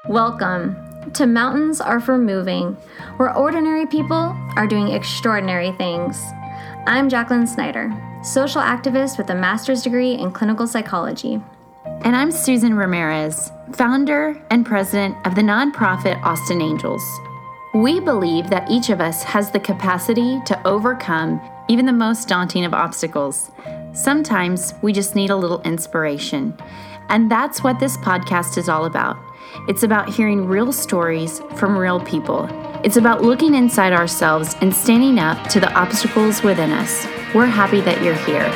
Welcome to Mountains Are for Moving, where ordinary people are doing extraordinary things. I'm Jacqueline Snyder, social activist with a master's degree in clinical psychology. And I'm Susan Ramirez, founder and president of the nonprofit Austin Angels. We believe that each of us has the capacity to overcome even the most daunting of obstacles. Sometimes we just need a little inspiration. And that's what this podcast is all about. It's about hearing real stories from real people. It's about looking inside ourselves and standing up to the obstacles within us. We're happy that you're here.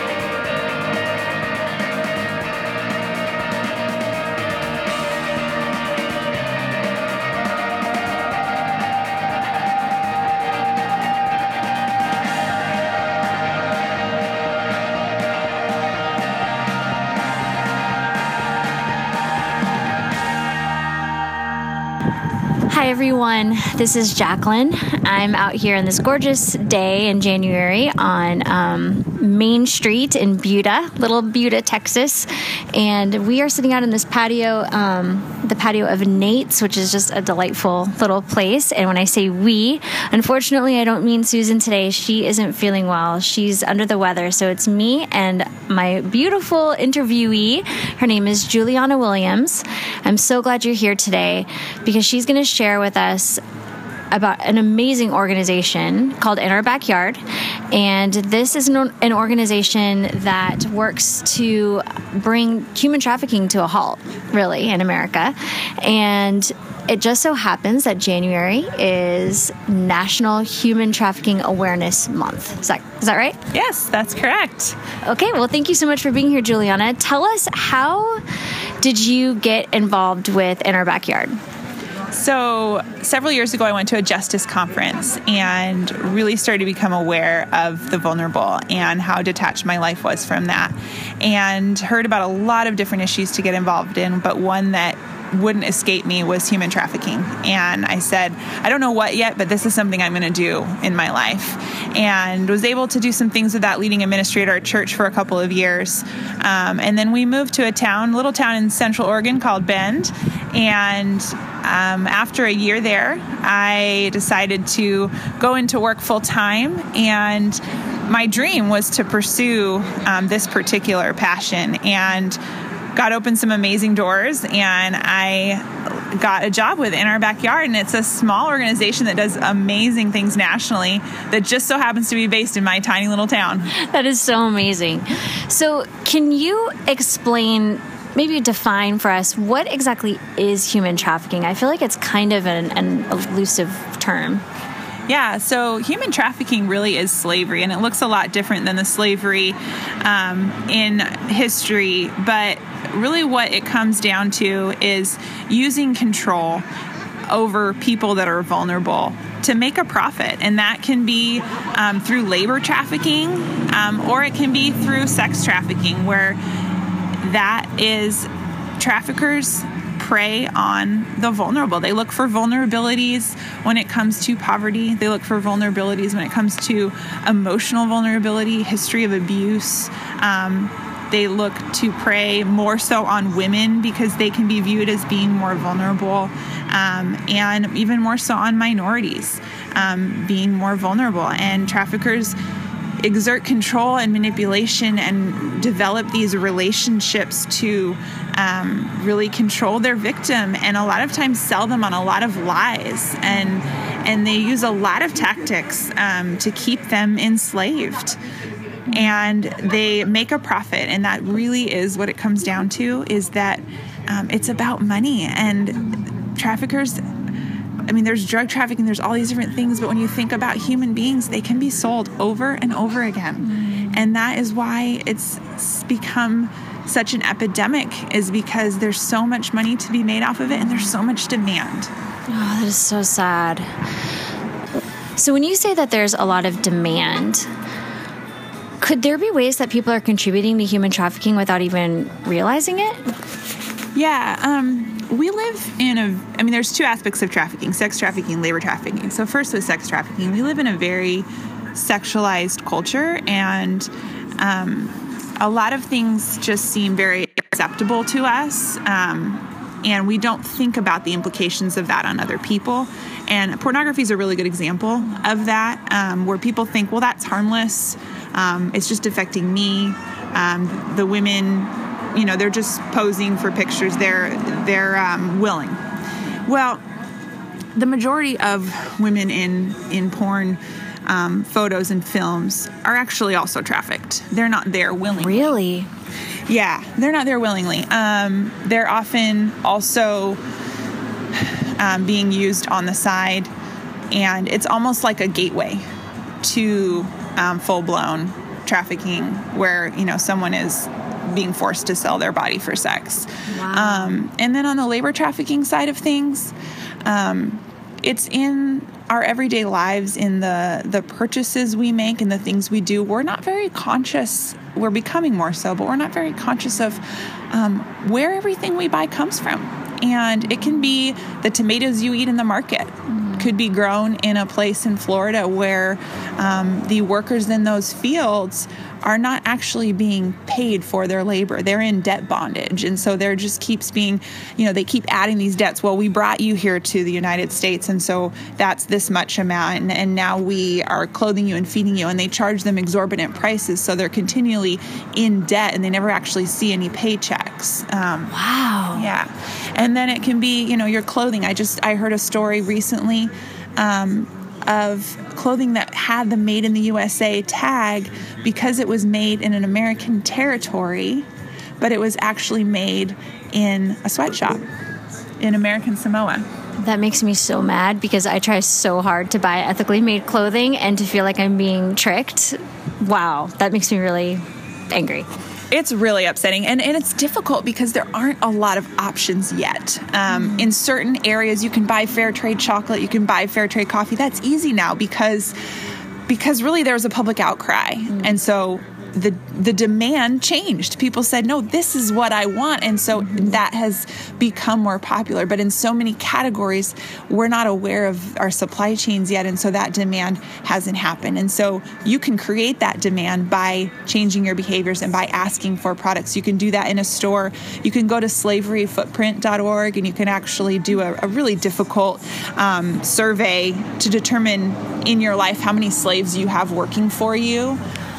Hi everyone, this is Jacqueline. I'm out here on this gorgeous day in January on Main Street in Buda, Little Buda, Texas. And we are sitting out in this patio, the patio of Nate's, which is just a delightful little place. And when I say we, unfortunately, I don't mean Susan today. She isn't feeling well. She's under the weather. So it's me and my beautiful interviewee. Her name is Juliana Williams. I'm so glad you're here today because she's going to share with us about an amazing organization called In Our Backyard. And this is an organization that works to bring human trafficking to a halt, really, in America. And it just so happens that January is National Human Trafficking Awareness Month. Is that right? Yes, that's correct. Okay, well, thank you so much for being here, Juliana. Tell us, how did you get involved with In Our Backyard? So several years ago, I went to a justice conference and really started to become aware of the vulnerable and how detached my life was from that, and heard about a lot of different issues to get involved in, but one that wouldn't escape me was human trafficking. And I said, I don't know what yet, but this is something I'm going to do in my life. And was able to do some things with that, leading a ministry at our church for a couple of years. And then we moved to a little town in Central Oregon called Bend. And after a year there, I decided to go into work full time. And my dream was to pursue this particular passion, and got open some amazing doors, and I got a job with In Our Backyard. And it's a small organization that does amazing things nationally that just so happens to be based in my tiny little town. That is so amazing. So can you explain, maybe define for us, what exactly is human trafficking? I feel like it's kind of an elusive term. Yeah, so human trafficking really is slavery, and it looks a lot different than the slavery in history, but really what it comes down to is using control over people that are vulnerable to make a profit. And that can be through labor trafficking, or it can be through sex trafficking, where that is traffickers prey on the vulnerable. They look for vulnerabilities when it comes to poverty. They look for vulnerabilities when it comes to emotional vulnerability, history of abuse. They look to prey more so on women because they can be viewed as being more vulnerable, and even more so on minorities being more vulnerable. And traffickers exert control and manipulation and develop these relationships to really control their victim, and a lot of times sell them on a lot of lies, and they use a lot of tactics to keep them enslaved, and they make a profit. And that really is what it comes down to, is that it's about money. And traffickers, I mean, there's drug trafficking, there's all these different things, but when you think about human beings, they can be sold over and over again. And that is why it's become such an epidemic, is because there's so much money to be made off of it, and there's so much demand. Oh, that is so sad. So when you say that there's a lot of demand, could there be ways that people are contributing to human trafficking without even realizing it? Yeah, we live in there's two aspects of trafficking: sex trafficking, labor trafficking. So first, with sex trafficking, we live in a very sexualized culture, and a lot of things just seem very acceptable to us. and we don't think about the implications of that on other people. And pornography is a really good example of that, where people think, well, that's harmless. It's just affecting me. The women, they're just posing for pictures. They're willing. Well, the majority of women in porn photos and films are actually also trafficked. They're not there willingly. Really? Yeah, they're not there willingly. They're often also being used on the side, and it's almost like a gateway to full-blown trafficking where, someone is being forced to sell their body for sex. Wow. And then on the labor trafficking side of things, it's in our everyday lives, in the purchases we make and the things we do. We're not very conscious. We're becoming more so, but we're not very conscious of where everything we buy comes from. And it can be the tomatoes you eat in the market. Could be grown in a place in Florida where the workers in those fields are not actually being paid for their labor. They're in debt bondage. And so there just keeps being, they keep adding these debts. Well, we brought you here to the United States, and so that's this much amount. And now we are clothing you and feeding you. And they charge them exorbitant prices. So they're continually in debt, and they never actually see any paychecks. Wow. Yeah. And then it can be, your clothing. I heard a story recently of clothing that had the Made in the USA tag because it was made in an American territory, but it was actually made in a sweatshop in American Samoa. That makes me so mad because I try so hard to buy ethically made clothing and to feel like I'm being tricked. Wow, that makes me really angry. It's really upsetting, and it's difficult because there aren't a lot of options yet. In certain areas, you can buy fair trade chocolate, you can buy fair trade coffee. That's easy now because really there's a public outcry, and so the demand changed. People said, no, this is what I want. And so that has become more popular. But in so many categories, we're not aware of our supply chains yet. And so that demand hasn't happened. And so you can create that demand by changing your behaviors and by asking for products. You can do that in a store. You can go to slaveryfootprint.org and you can actually do a really difficult survey to determine in your life how many slaves you have working for you.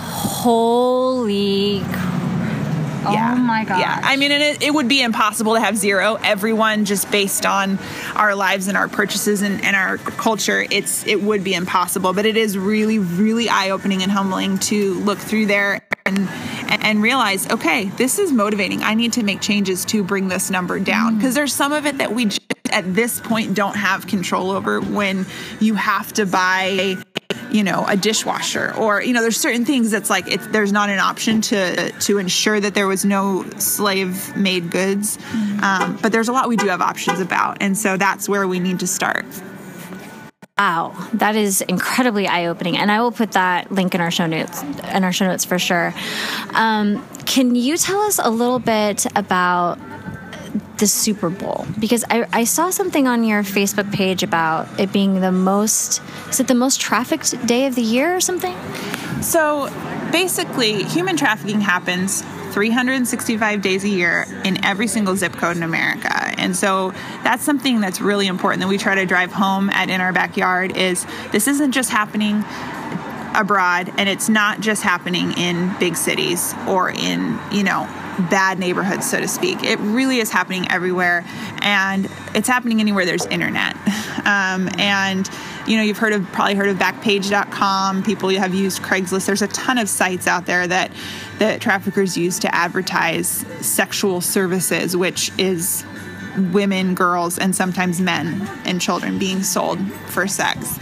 Holy Yeah. Oh my gosh. Yeah. I mean, and it would be impossible to have zero. Everyone, just based on our lives and our purchases and our culture, it would be impossible. But it is really, really eye-opening and humbling to look through there and realize, okay, this is motivating. I need to make changes to bring this number down. Because there's some of it that we just, at this point, don't have control over. When you have to buy a dishwasher, or there's certain things that's like there's not an option to ensure that there was no slave made goods, but there's a lot we do have options about, and so that's where we need to start. Wow, that is incredibly eye-opening, and I will put that link in our show notes for sure. Can you tell us a little bit about the Super Bowl? Because I saw something on your Facebook page about it being the most trafficked day of the year or something? So basically, human trafficking happens 365 days a year in every single zip code in America. And so that's something that's really important that we try to drive home at In Our Backyard. Is this isn't just happening abroad, and it's not just happening in big cities or in, bad neighborhoods, so to speak. It really is happening everywhere, and it's happening anywhere there's internet. And you've probably heard of Backpage.com. People have used Craigslist. There's a ton of sites out there that traffickers use to advertise sexual services, which is women, girls, and sometimes men and children being sold for sex.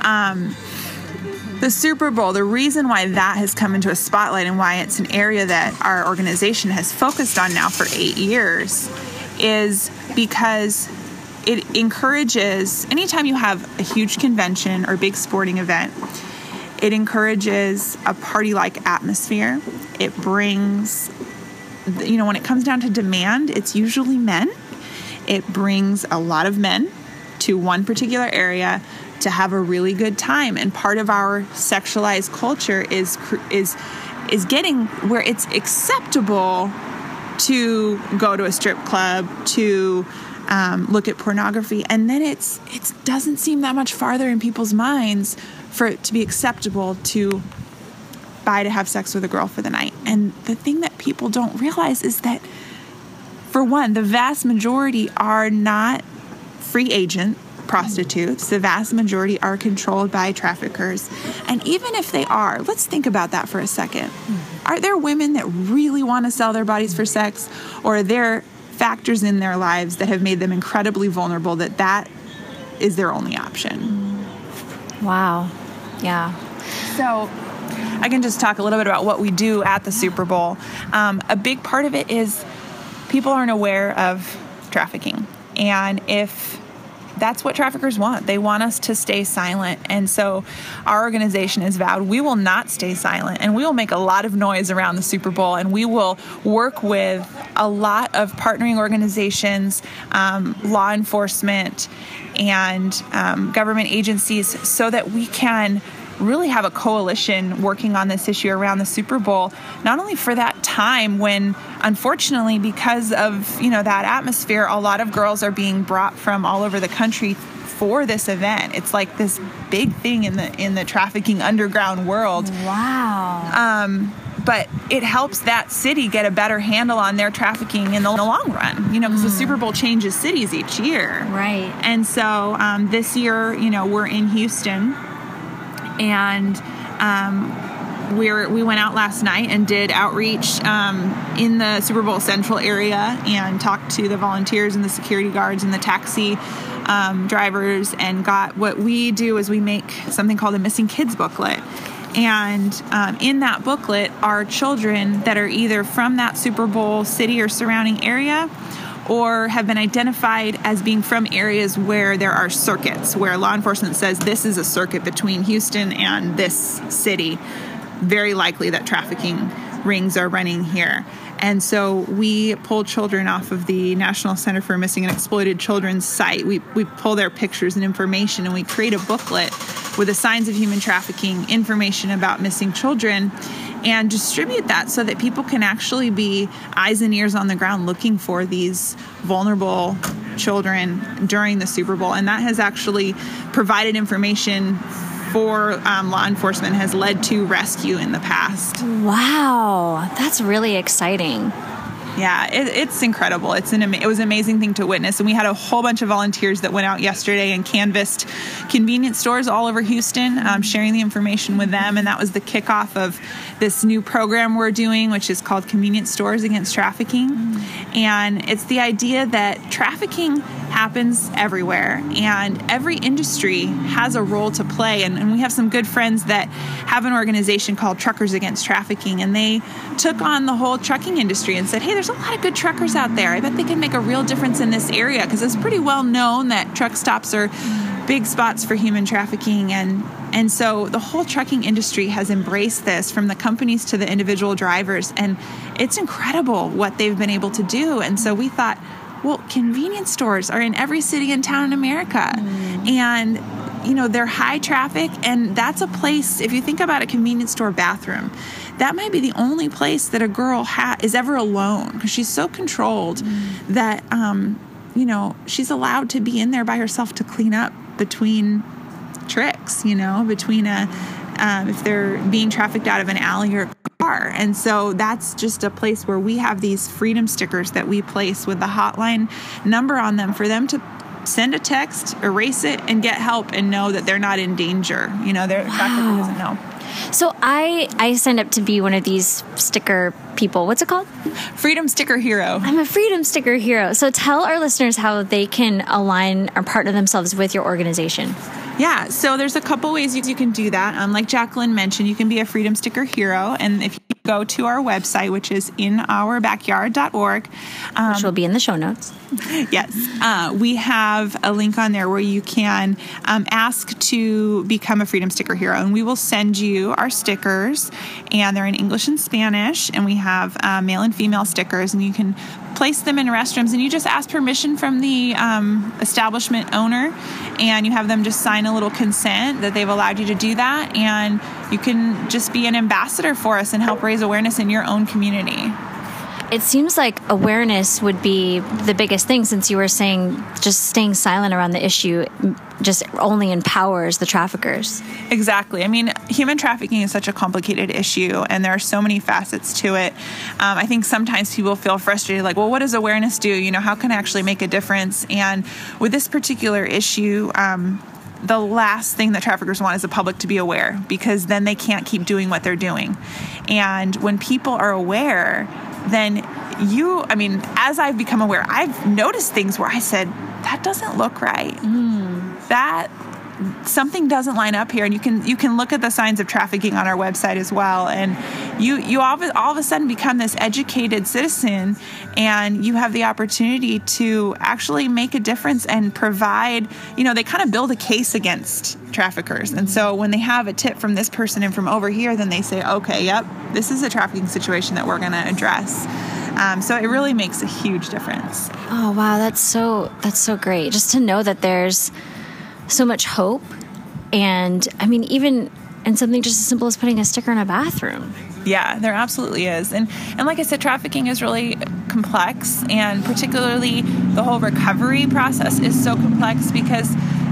The Super Bowl, the reason why that has come into a spotlight and why it's an area that our organization has focused on now for 8 years is because it encourages, anytime you have a huge convention or big sporting event, it encourages a party-like atmosphere. It brings, when it comes down to demand, it's usually men. It brings a lot of men to one particular area to have a really good time. And part of our sexualized culture is getting where it's acceptable to go to a strip club, to look at pornography. And then it doesn't seem that much farther in people's minds for it to be acceptable to buy to have sex with a girl for the night. And the thing that people don't realize is that, for one, the vast majority are not free agent prostitutes. The vast majority are controlled by traffickers. And even if they are, let's think about that for a second. Are there women that really want to sell their bodies for sex, or are there factors in their lives that have made them incredibly vulnerable that is their only option? Wow. Yeah. So I can just talk a little bit about what we do at the Super Bowl. A big part of it is people aren't aware of trafficking. And if that's what traffickers want, they want us to stay silent. And so our organization has vowed we will not stay silent, and we will make a lot of noise around the Super Bowl, and we will work with a lot of partnering organizations, law enforcement, and government agencies, so that we can really have a coalition working on this issue around the Super Bowl, not only for that time when, unfortunately, because of, that atmosphere, a lot of girls are being brought from all over the country for this event. It's like this big thing in the trafficking underground world. Wow. But it helps that city get a better handle on their trafficking in the long run, because the Super Bowl changes cities each year. Right. And so this year, we're in Houston. And we went out last night and did outreach in the Super Bowl Central area and talked to the volunteers and the security guards and the taxi drivers, and got what we do is we make something called a Missing Kids booklet. And in that booklet are children that are either from that Super Bowl city or surrounding area, or have been identified as being from areas where there are circuits, where law enforcement says this is a circuit between Houston and this city. Very likely that trafficking rings are running here. And so we pull children off of the National Center for Missing and Exploited Children's site. We pull their pictures and information, and we create a booklet with the signs of human trafficking, information about missing children, and distribute that so that people can actually be eyes and ears on the ground looking for these vulnerable children during the Super Bowl. And that has actually provided information for law enforcement, has led to rescue in the past. Wow, that's really exciting. Yeah, it's incredible. It was an amazing thing to witness. And we had a whole bunch of volunteers that went out yesterday and canvassed convenience stores all over Houston, sharing the information with them. And that was the kickoff of this new program we're doing, which is called Convenience Stores Against Trafficking. And it's the idea that trafficking happens everywhere, and every industry has a role to play. And we have some good friends that have an organization called Truckers Against Trafficking, and they took on the whole trucking industry and said, hey, there's a lot of good truckers out there. I bet they can make a real difference in this area, because it's pretty well known that truck stops are big spots for human trafficking. And so the whole trucking industry has embraced this, from the companies to the individual drivers. And it's incredible what they've been able to do. And so we thought, well, convenience stores are in every city and town in America. And, they're high traffic. And that's a place, if you think about a convenience store bathroom, that might be the only place that a girl is ever alone, because she's so controlled that, she's allowed to be in there by herself to clean up between tricks, between if they're being trafficked out of an alley or a car. And so that's just a place where we have these freedom stickers that we place with the hotline number on them for them to send a text, erase it, and get help and know that they're not in danger. Their trafficker doesn't know. So I signed up to be one of these sticker people. What's it called? Freedom Sticker Hero. I'm a Freedom Sticker Hero. So tell our listeners how they can align or partner themselves with your organization. Yeah, so there's a couple ways you can do that. Like Jacqueline mentioned, you can be a Freedom Sticker Hero. And if you go to our website, which is inourbackyard.org. Which will be in the show notes. Yes. We have a link on there where you can ask to become a Freedom Sticker Hero. And we will send you our stickers. And they're in English and Spanish. And we have male and female stickers. And you can place them in restrooms, and you just ask permission from the establishment owner, and you have them just sign a little consent that they've allowed you to do that, and you can just be an ambassador for us and help raise awareness in your own community. it seems like awareness would be the biggest thing, since you were saying just staying silent around the issue just only empowers the traffickers. Exactly. I mean, human trafficking is such a complicated issue, and there are so many facets to it. I think sometimes people feel frustrated, like, well, what does awareness do? You know, how can I actually make a difference? And with this particular issue, the last thing that traffickers want is the public to be aware, because then they can't keep doing what they're doing. And when people are aware, then as I've become aware, I've noticed things where I said, that doesn't look right. That something doesn't line up here. And you can look at the signs of trafficking on our website as well. And you all of a sudden become this educated citizen, and you have the opportunity to actually make a difference and provide, they kind of build a case against traffickers. And so when they have a tip from this person and from over here, then they say, okay, yep, this is a trafficking situation that we're going to address. So it really makes a huge difference. Oh, wow. That's so great. Just to know that there's so much hope. And I mean, even in something just as simple as putting a sticker in a bathroom. Yeah, there absolutely is. And like I said, trafficking is really complex, and particularly the whole recovery process is so complex because,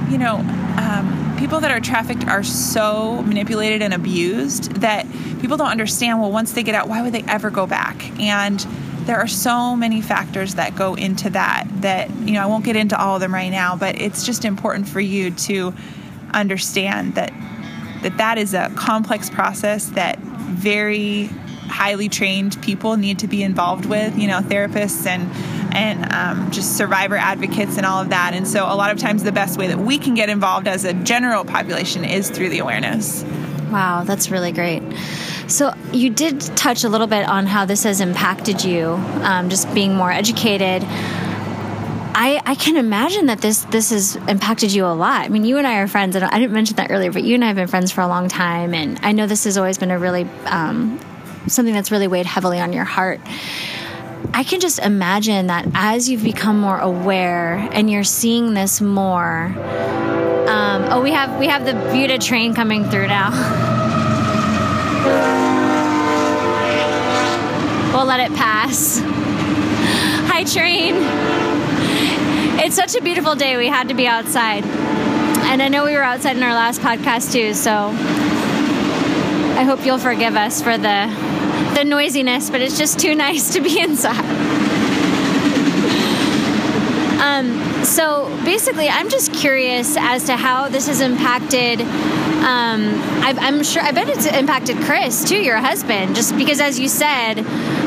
people that are trafficked are so manipulated and abused that people don't understand, well, once they get out, why would they ever go back? And there are so many factors that go into that I won't get into all of them right now, but it's just important for you to understand that is a complex process that very highly trained people need to be involved with, therapists and just survivor advocates and all of that. And so a lot of times the best way that we can get involved as a general population is through the awareness. Wow, that's really great. So you did touch a little bit on how this has impacted you, just being more educated. I can imagine that this has impacted you a lot. I mean, you and I are friends, and I didn't mention that earlier, but you and I have been friends for a long time, and I know this has always been a really something that's really weighed heavily on your heart. I can just imagine that as you've become more aware and you're seeing this more. We have the Buda train coming through now. We'll let it pass. Hi, train. It's such a beautiful day. We had to be outside. And I know we were outside in our last podcast too, so I hope you'll forgive us for the noisiness, but it's just too nice to be inside. So basically, I'm just curious as to how this has impacted. I'm sure. I bet it's impacted Chris too, your husband, just because, as you said,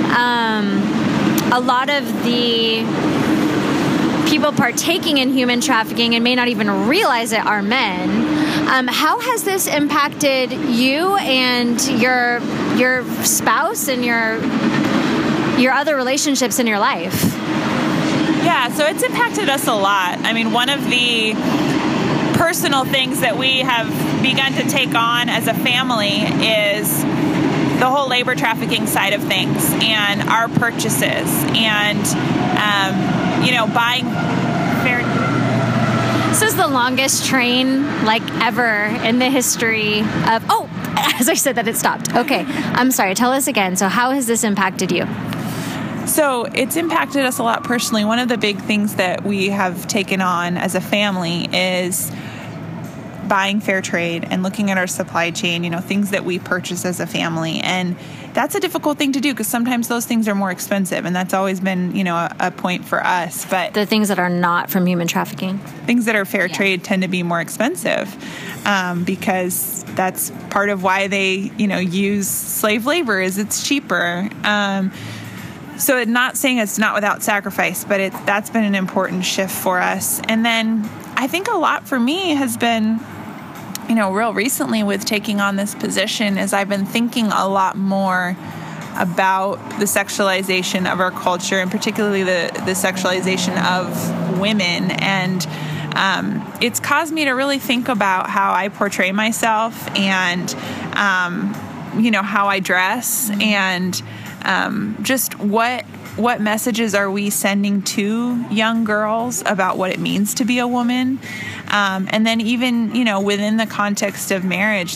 a lot of the people partaking in human trafficking and may not even realize it are men. How has this impacted you and your spouse and your other relationships in your life? Yeah, so it's impacted us a lot. I mean, one of the personal things that we have begun to take on as a family is the whole labor trafficking side of things and our purchases and, buying fair. This is the longest train ever in the history of, as I said that, it stopped. Okay, I'm sorry. Tell us again. So how has this impacted you? So it's impacted us a lot personally. One of the big things that we have taken on as a family is buying fair trade and looking at our supply chain, things that we purchase as a family. And that's a difficult thing to do because sometimes those things are more expensive. And that's always been, a point for us. But the things that are not from human trafficking? Things that are fair trade tend to be more expensive because that's part of why they, use slave labor is it's cheaper. So not saying it's not without sacrifice, but that's been an important shift for us. And then I think a lot for me has been, real recently with taking on this position is I've been thinking a lot more about the sexualization of our culture and particularly the sexualization of women. And it's caused me to really think about how I portray myself and, how I dress and just what messages are we sending to young girls about what it means to be a woman? And then even, within the context of marriage,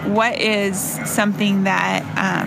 what is something that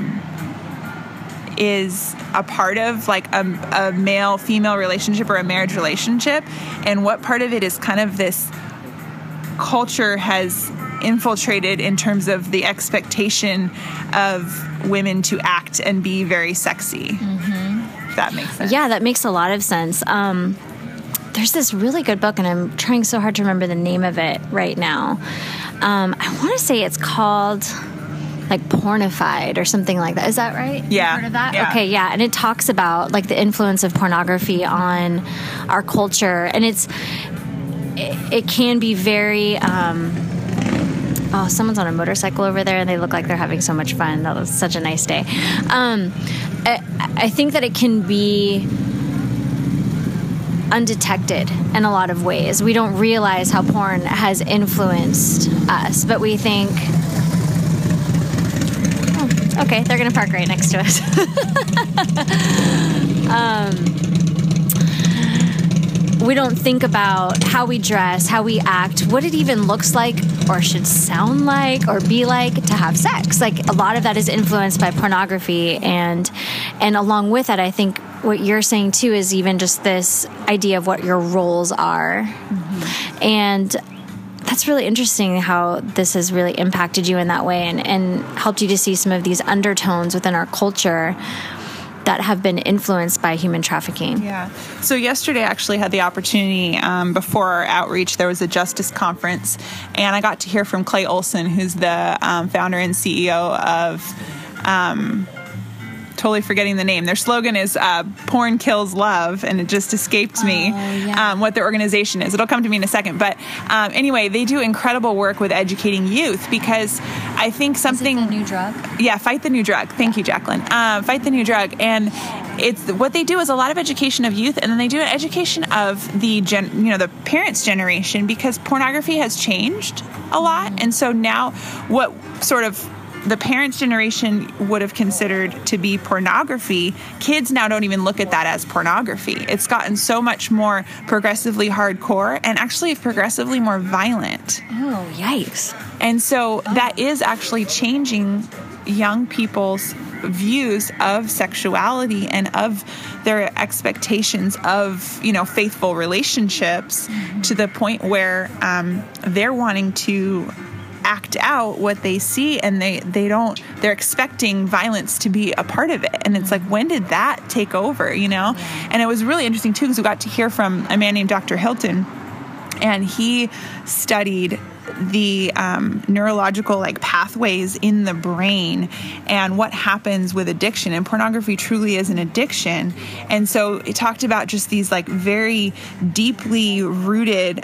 is a part of like a male-female relationship or a marriage relationship, and what part of it is kind of this culture has infiltrated in terms of the expectation of women to act and be very sexy. If that makes sense. Yeah, that makes a lot of sense. There's this really good book, and I'm trying so hard to remember the name of it right now. I want to say it's called like Pornified or something like that. Is that right? Yeah. You've heard of that? Yeah. Okay, yeah. And it talks about like the influence of pornography on our culture. And it can be very, oh, someone's on a motorcycle over there and they look like they're having so much fun. That was such a nice day. I think that it can be undetected in a lot of ways. We don't realize how porn has influenced us, but we think, oh, okay, they're going to park right next to us. We don't think about how we dress, how we act, what it even looks like or should sound like or be like to have sex. Like a lot of that is influenced by pornography, and along with that, I think what you're saying too is even just this idea of what your roles are. Mm-hmm. And that's really interesting how this has really impacted you in that way and helped you to see some of these undertones within our culture that have been influenced by human trafficking. Yeah. So yesterday I actually had the opportunity, before our outreach, there was a justice conference, and I got to hear from Clay Olson, who's the founder and CEO of, totally forgetting the name. Their slogan is Porn Kills Love, and it just escaped me what their organization is. It'll come to me in a second. But anyway, they do incredible work with educating youth, because I think something... Is it the new drug? Yeah, Fight the New Drug. Thank you, Jacqueline. Fight the New Drug. And it's what they do is a lot of education of youth, and then they do an education of the parents' generation, because pornography has changed a lot. And so now what sort of the parents' generation would have considered to be pornography, kids now don't even look at that as pornography. It's gotten so much more progressively hardcore and actually progressively more violent. Oh, yikes. And so that is actually changing young people's views of sexuality and of their expectations of, faithful relationships, to the point where they're wanting to act out what they see, and they're expecting violence to be a part of it. And it's like, when did that take over, And it was really interesting too, because we got to hear from a man named Dr. Hilton, and he studied the neurological pathways in the brain and what happens with addiction. And pornography truly is an addiction. And so it talked about just these very deeply rooted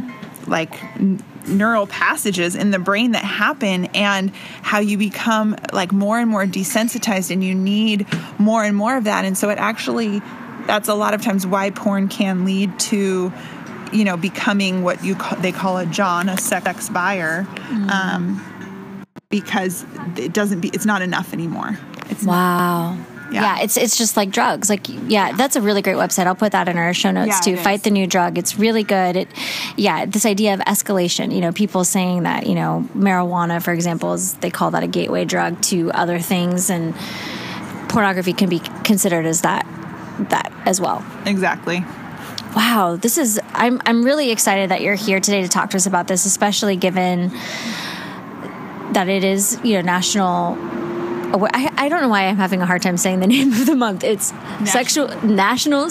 neural passages in the brain that happen, and how you become more and more desensitized, and you need more and more of that. And so that's a lot of times why porn can lead to becoming what they call a John, a sex buyer, because it's not enough anymore. Wow. Yeah, it's just like drugs. That's a really great website. I'll put that in our show notes too. Fight the New Drug. It's really good. This idea of escalation. People saying that marijuana, for example, they call that a gateway drug to other things, and pornography can be considered as that as well. Exactly. Wow, I'm really excited that you're here today to talk to us about this, especially given that it is National. I don't know why I'm having a hard time saying the name of the month. It's National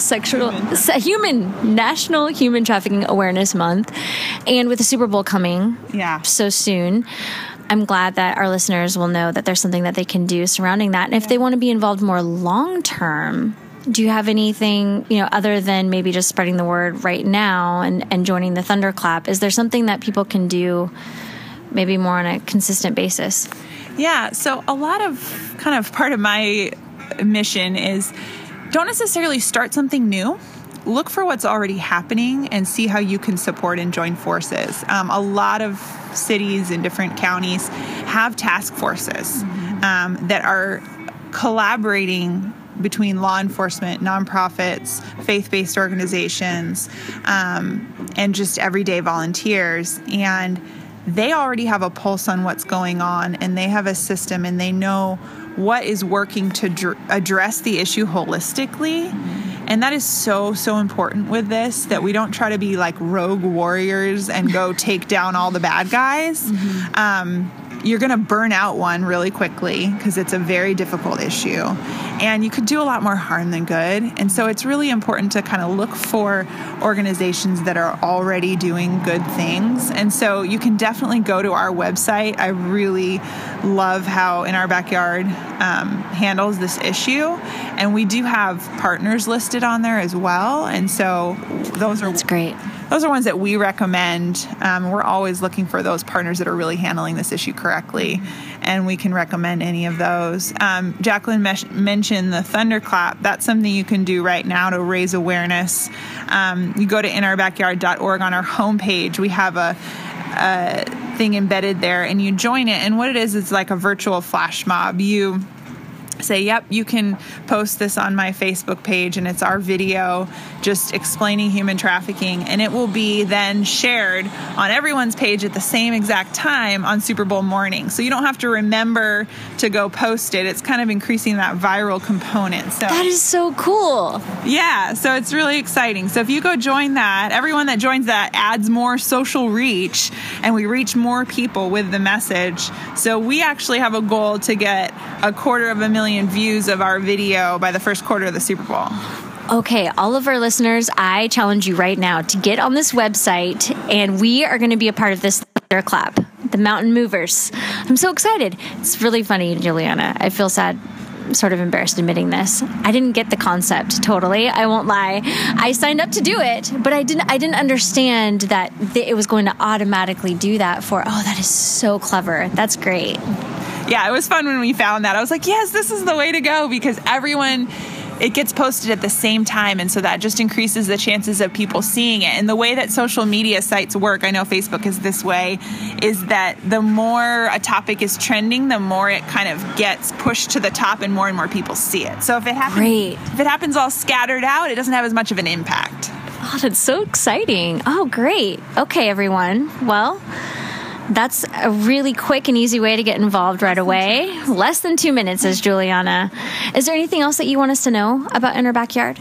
Human Trafficking Awareness Month, and with the Super Bowl coming so soon, I'm glad that our listeners will know that there's something that they can do surrounding that. And if they want to be involved more long term, do you have anything, other than maybe just spreading the word right now and joining the Thunderclap? Is there something that people can do maybe more on a consistent basis? Yeah, so a lot of part of my mission is don't necessarily start something new. Look for what's already happening and see how you can support and join forces. A lot of cities and different counties have task forces that are collaborating between law enforcement, nonprofits, faith-based organizations, and just everyday volunteers. And they already have a pulse on what's going on, and they have a system, and they know what is working to address the issue holistically. And that is so, so important with this, that we don't try to be like rogue warriors and go take down all the bad guys. You're going to burn out one really quickly because it's a very difficult issue. And you could do a lot more harm than good. And so it's really important to kind of look for organizations that are already doing good things. And so you can definitely go to our website. I really love how In Our Backyard handles this issue. And we do have partners listed on there as well. And so That's great. Those are ones that we recommend. We're always looking for those partners that are really handling this issue correctly, and we can recommend any of those. Jacqueline mentioned the Thunderclap. That's something you can do right now to raise awareness. You go to inourbackyard.org on our homepage. We have a thing embedded there, and you join it. And what it is, it's like a virtual flash mob. You say, yep, you can post this on my Facebook page, and it's our video just explaining human trafficking, and it will be then shared on everyone's page at the same exact time on Super Bowl morning. So you don't have to remember to go post it. It's kind of increasing that viral component. So that is so cool. Yeah, so it's really exciting. So if you go join that, everyone that joins that adds more social reach, and we reach more people with the message. So we actually have a goal to get 250,000 views of our video by the first quarter of the Super Bowl. Okay, all of our listeners, I challenge you right now to get on this website, and we are going to be a part of this Thunderclap, the Mountain Movers. I'm so excited. It's really funny, Juliana. I feel sad, sort of embarrassed admitting this. I didn't get the concept totally. I won't lie. I signed up to do it, but I didn't understand that it was going to automatically do that that is so clever. That's great. Yeah, it was fun when we found that. I was like, yes, this is the way to go, because it gets posted at the same time, and so that just increases the chances of people seeing it. And the way that social media sites work, I know Facebook is this way, is that the more a topic is trending, the more it kind of gets pushed to the top and more people see it. So if it happens all scattered out, it doesn't have as much of an impact. Oh, that's so exciting. Oh, great. Okay, everyone. Well, that's a really quick and easy way to get involved right away. Less than 2 minutes, says Juliana. Is there anything else that you want us to know about In Our Backyard?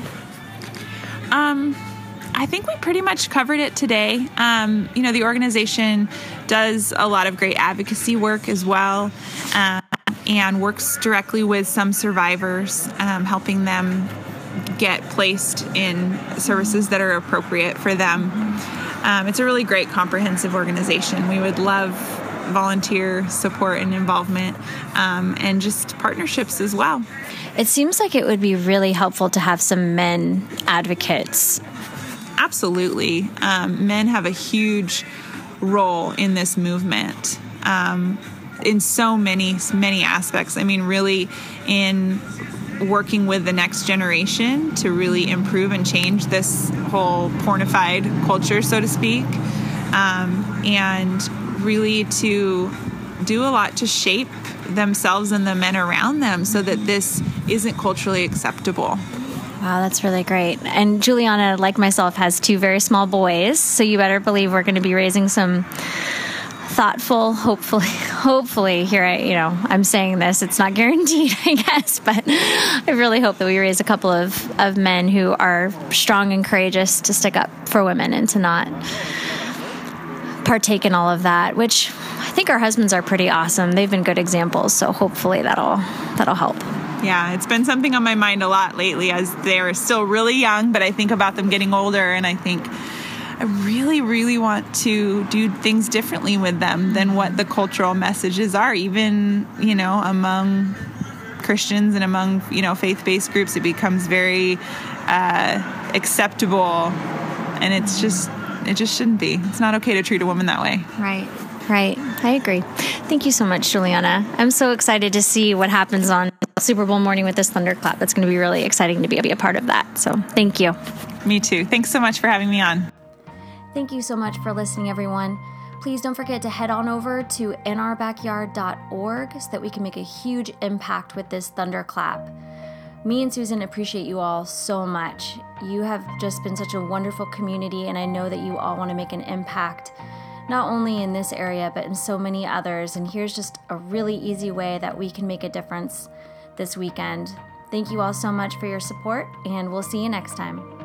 I think we pretty much covered it today. The organization does a lot of great advocacy work as well, and works directly with some survivors, helping them get placed in services that are appropriate for them. It's a really great comprehensive organization. We would love volunteer support and involvement, and just partnerships as well. It seems like it would be really helpful to have some men advocates. Absolutely. Men have a huge role in this movement, in so many aspects. I mean, really in working with the next generation to really improve and change this whole pornified culture, so to speak, and really to do a lot to shape themselves and the men around them so that this isn't culturally acceptable. Wow, that's really great. And Juliana, like myself, has 2 very small boys, so you better believe we're going to be raising some thoughtful, hopefully here I'm saying this, it's not guaranteed, I guess, but I really hope that we raise a couple of men who are strong and courageous to stick up for women and to not partake in all of that, which I think our husbands are pretty awesome. They've been good examples, so hopefully that'll help. Yeah, it's been something on my mind a lot lately, as they're still really young, but I think about them getting older, and I think I really, really want to do things differently with them than what the cultural messages are, even, among Christians and among, faith-based groups. It becomes very acceptable, and it just shouldn't be. It's not okay to treat a woman that way. Right. I agree. Thank you so much, Juliana. I'm so excited to see what happens on Super Bowl morning with this Thunderclap. It's going to be really exciting to be a part of that. So thank you. Me too. Thanks so much for having me on. Thank you so much for listening, everyone. Please don't forget to head on over to inourbackyard.org so that we can make a huge impact with this Thunderclap. Me and Susan appreciate you all so much. You have just been such a wonderful community, and I know that you all want to make an impact not only in this area, but in so many others. And here's just a really easy way that we can make a difference this weekend. Thank you all so much for your support, and we'll see you next time.